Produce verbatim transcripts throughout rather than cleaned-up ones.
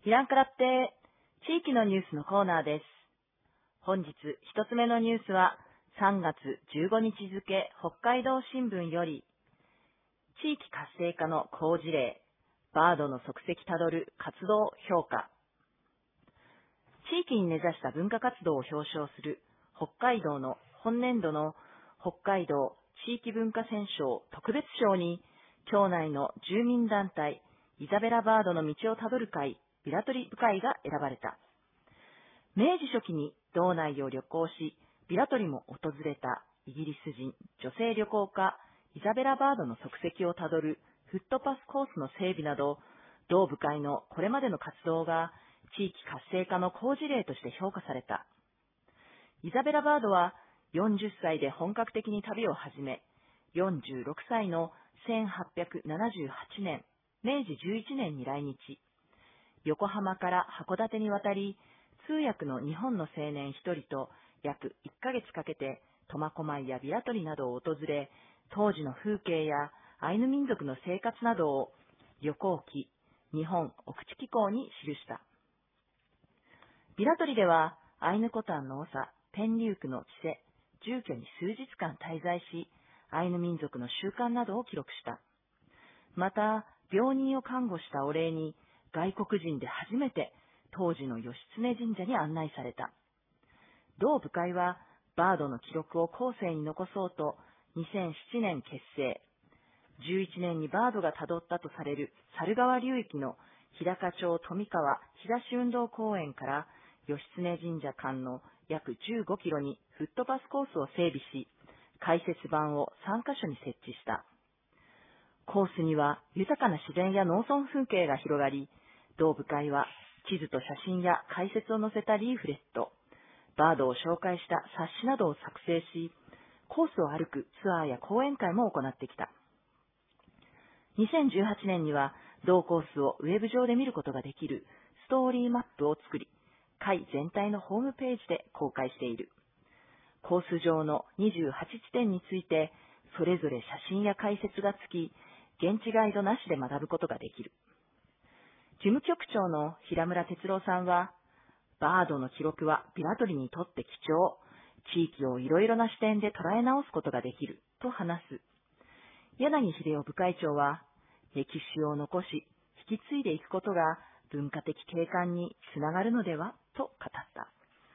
イランからって地域のニュースのコーナーです。本日一つ目のニュースはさんがつじゅうごにち付北海道新聞より地域活性化の好事例、バードの足跡たどる活動評価。地域に根ざした文化活動を表彰する北海道の本年度の北海道地域文化選奨特別賞に町内の住民団体イザベラバードの道をたどる会ビラトリ部会が選ばれた。明治初期に道内を旅行し、ビラトリも訪れたイギリス人女性旅行家イザベラバードの足跡をたどるフットパスコースの整備など、同部会のこれまでの活動が地域活性化の好事例として評価された。イザベラバードはよんじゅっさいで本格的に旅を始め、よんじゅうろくさいのせんはっぴゃくななじゅうはちねん、めいじじゅういちねんに来日。横浜から函館に渡り、通訳の日本の青年一人と約いっかげつかけて苫小牧やビラトリなどを訪れ、当時の風景やアイヌ民族の生活などを旅行記、日本奥地紀行に記した。ビラトリではアイヌコタンの長、ペンリュークの地勢、住居に数日間滞在し、アイヌ民族の習慣などを記録した。また、病人を看護したお礼に外国人で初めて当時の義経神社に案内された。同部会はバードの記録を後世に残そうとにせんななねん結成。じゅういちねんにバードがたどったとされる猿川流域の日高町富川東運動公園から義経神社間の約じゅうごキロにフットパスコースを整備し、解説板をさんかしょに設置した。コースには豊かな自然や農村風景が広がり、同部会は地図と写真や解説を載せたリーフレット、バードを紹介した冊子などを作成し、コースを歩くツアーや講演会も行ってきた。にせんじゅうはちねんには同コースをウェブ上で見ることができるストーリーマップを作り、会全体のホームページで公開している。コース上のにじゅうはちちてんについて、それぞれ写真や解説がつき、現地ガイドなしで学ぶことができる。事務局長の平村哲郎さんは、バードの記録はビラトリにとって貴重、地域をいろいろな視点で捉え直すことができると話す。柳秀夫部会長は、歴史を残し、引き継いでいくことが文化的景観につながるのではと語った。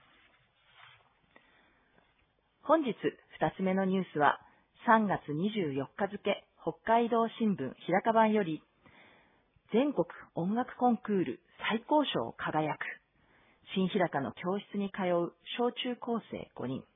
本日二つ目のニュースは、さんがつにじゅうよっか付北海道新聞日高版より、全国音楽コンクール最高賞輝く、新日高の教室に通う小中高生ごにん。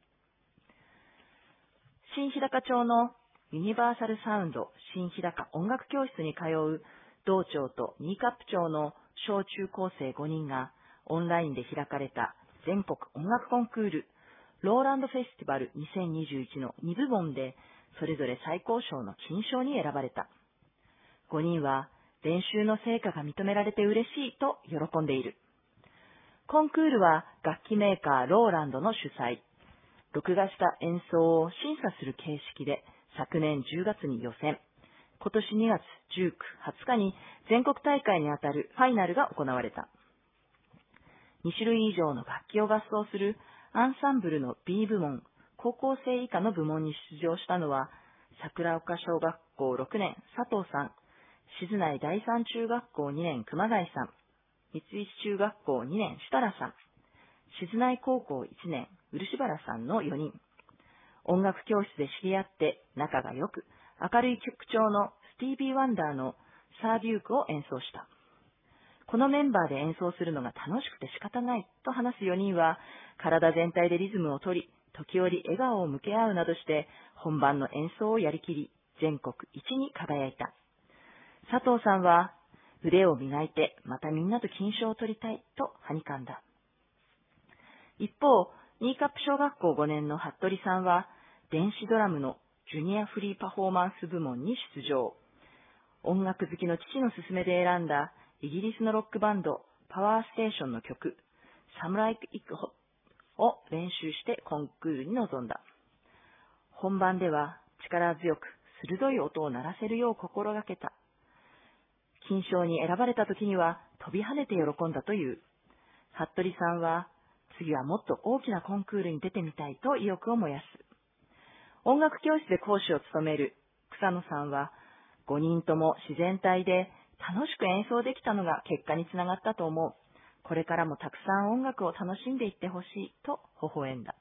新日高町のユニバーサルサウンド新日高音楽教室に通う道庁とニーカップ町の小中高生ごにんがオンラインで開かれた全国音楽コンクールローランドフェスティバルにせんにじゅういちのにぶもんでそれぞれ最高賞の金賞に選ばれた。ごにんは練習の成果が認められて嬉しいと喜んでいる。コンクールは楽器メーカーローランドの主催。録画した演奏を審査する形式で昨年じゅうがつに予選、今年にがつじゅうく、はつかに全国大会にあたるファイナルが行われた。にしゅるい以上の楽器を合奏するアンサンブルの B 部門、高校生以下の部門に出場したのは、桜丘小学校ろくねん佐藤さん、静内第三中学校にねん熊谷さん、三石中学校にねん設楽さん、静内高校いちねん漆原さんのよにん。音楽教室で知り合って仲が良く、明るい曲調のスティービー・ワンダーのサーデュークを演奏した。このメンバーで演奏するのが楽しくて仕方ないと話すよにんは、体全体でリズムを取り、時折笑顔を向け合うなどして、本番の演奏をやりきり、全国一に輝いた。佐藤さんは、腕を磨いてまたみんなと金賞を取りたいとはにかんだ。一方、ニーカップ小学校ごねんの服部さんは、電子ドラムのジュニアフリーパフォーマンス部門に出場。音楽好きの父の勧めで選んだイギリスのロックバンドパワーステーションの曲、Some Like It Hotを練習してコンクールに臨んだ。本番では力強く鋭い音を鳴らせるよう心がけた。 金賞に選ばれた時には飛び跳ねて喜んだという。服部さんは、次はもっと大きなコンクールに出てみたいと意欲を燃やす。音楽教室で講師を務める草野さんは、ごにんとも自然体で楽しく演奏できたのが結果につながったと思う。これからもたくさん音楽を楽しんでいってほしいと微笑んだ。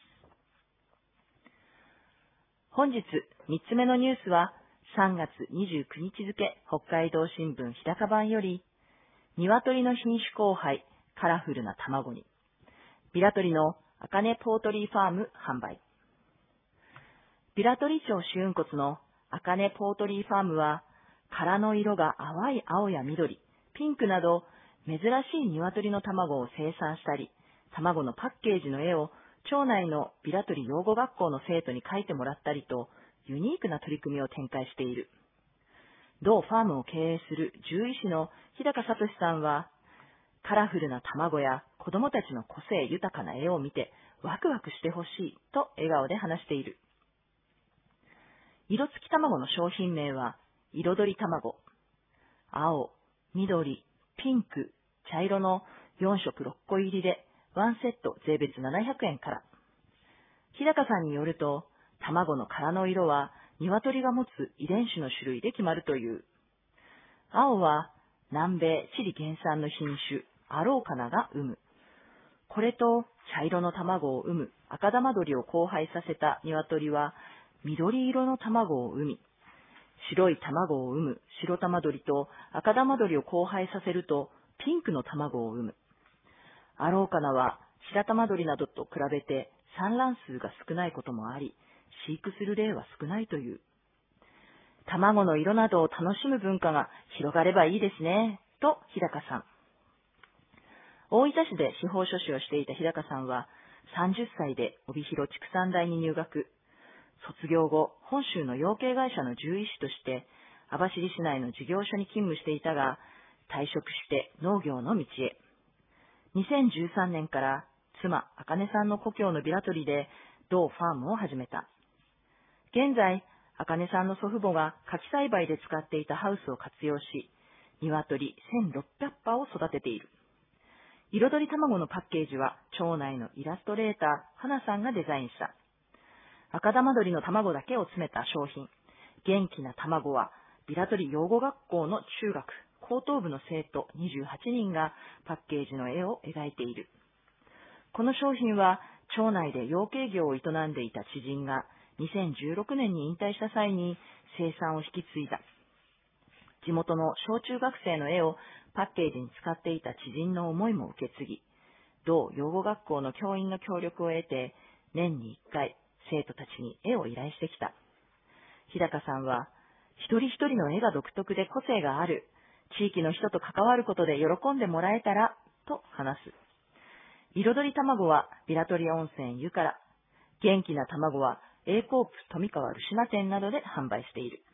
本日みっつめのニュースはさんがつにじゅうくにち付北海道新聞日高版より、鶏の品種交配カラフルな卵に、ビラトリのあかねポートリーファーム販売。ビラトリ町主雲骨のあかねポートリーファームは、殻の色が淡い青や緑、ピンクなど珍しい鶏の卵を生産したり、卵のパッケージの絵を町内のビラトリ養護学校の生徒に描いてもらったりと、ユニークな取り組みを展開している。同ファームを経営する獣医師の日高聡さんは、カラフルな卵や子供たちの個性豊かな絵を見てワクワクしてほしいと笑顔で話している。色付き卵の商品名は、彩り卵。青、緑、ピンク、茶色のよんしょくろっこ入りで、ワンセット税別ななひゃくえんから。日高さんによると、卵の殻の色は、鶏が持つ遺伝子の種類で決まるという。青は、南米チリ原産の品種、アローカナが産む。これと、茶色の卵を産む赤玉鳥を交配させた鶏は、緑色の卵を産み、白い卵を産む白玉鳥と赤玉鳥を交配させるとピンクの卵を産む。アローカナは白玉鳥などと比べて産卵数が少ないこともあり、飼育する例は少ないという。卵の色などを楽しむ文化が広がればいいですね、と日高さん。大分市で司法書士をしていた日高さんは、さんじゅっさいで帯広畜産大に入学。卒業後、本州の養鶏会社の獣医師として、網走市内の事業所に勤務していたが、退職して農業の道へ。にせんじゅうさんねんから妻、あかねさんの故郷のビラトリで同ファームを始めた。現在、あかねさんの祖父母が柿栽培で使っていたハウスを活用し、鶏せんろっぴゃくはを育てている。彩り卵のパッケージは町内のイラストレーター、花さんがデザインした。赤玉鳥の卵だけを詰めた商品。元気な卵は、ビラトリ養護学校の中学、高等部の生徒にじゅうはちにんがパッケージの絵を描いている。この商品は、町内で養鶏業を営んでいた知人がにせんじゅうろくねんに引退した際に生産を引き継いだ。地元の小中学生の絵をパッケージに使っていた知人の思いも受け継ぎ、同養護学校の教員の協力を得て、年にいっかい、生徒たちに絵を依頼してきた。日高さんは、一人一人の絵が独特で個性がある。地域の人と関わることで喜んでもらえたら、と話す。彩り卵はビラトリ温泉湯から、元気な卵は A コープ富川ルシナ店などで販売している。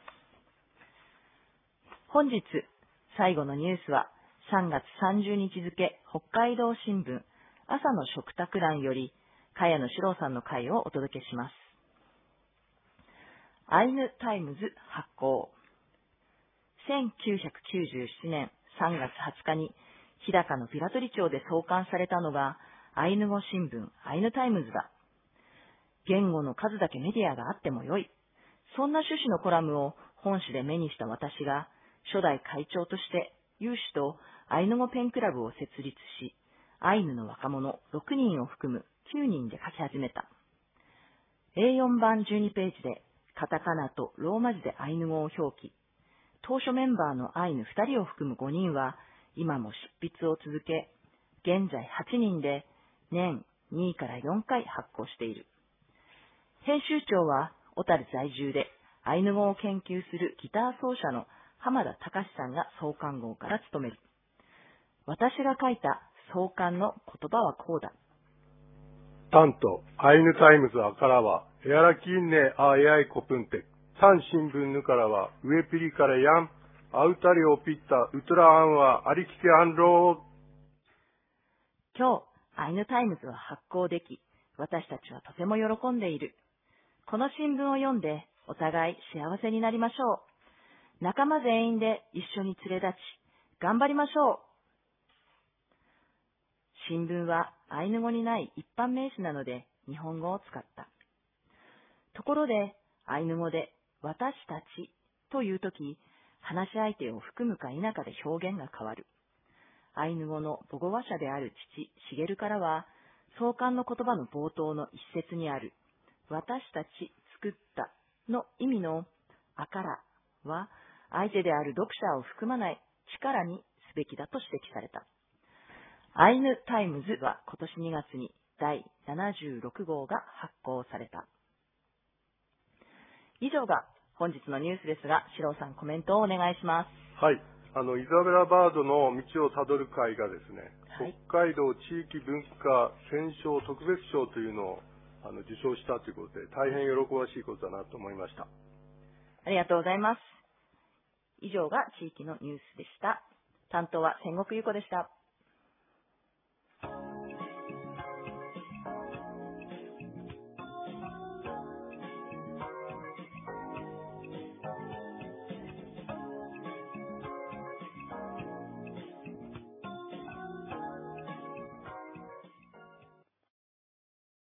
本日、最後のニュースはさんがつさんじゅうにち付北海道新聞朝の食卓欄より、茅野史郎さんの回をお届けします。アイヌタイムズ発行。せんきゅうひゃくきゅうじゅうななねんさんがつはつかに日高のビラトリ町で創刊されたのがアイヌ語新聞アイヌタイムズだ。言語の数だけメディアがあってもよい。そんな趣旨のコラムを本誌で目にした私が初代会長として有志とアイヌ語ペンクラブを設立し、アイヌの若者ろくにんを含むきゅうにんで書き始めた。エーよん 版じゅうにページでカタカナとローマ字でアイヌ語を表記。当初メンバーのアイヌふたりを含むごにんは今も執筆を続け、現在はちにんで年にからよんかい発行している。編集長は小樽在住でアイヌ語を研究するギター奏者の浜田隆さんが創刊号から務める。私が書いた創刊の言葉はこうだ。 担当、アイヌタイムズアからは、エアラキンネアエアイコプンテ、タン新聞ヌからは、ウエピリカレヤン、アウタリオピッタ、ウトラアンは、アリキケアンロー。 今日、アイヌタイムズは発行でき、私たちはとても喜んでいる。この新聞を読んで、お互い幸せになりましょう。 仲間全員で一緒に連れ立ち、頑張りましょう。新聞はアイヌ語にない一般名詞なので日本語を使った。ところで、アイヌ語で私たちというとき、話し相手を含むか否かで表現が変わる。アイヌ語の母語話者である父、シゲルからは、創刊の言葉の冒頭の一節にある、私たち作ったの意味のあからは、相手である読者を含まない力にすべきだと指摘された。アイヌタイムズは今年にがつにだいななじゅうろくごうが発行された。以上が本日のニュースですが、シローさんコメントをお願いします。 はい。あの、イザベラ・バードの道をたどる会がですね、 はい、 北海道地域文化選奨特別賞というのをあの受賞したということで、大変喜ばしいことだなと思いました。 ありがとうございます。以上が地域のニュースでした。担当は千石優子でした。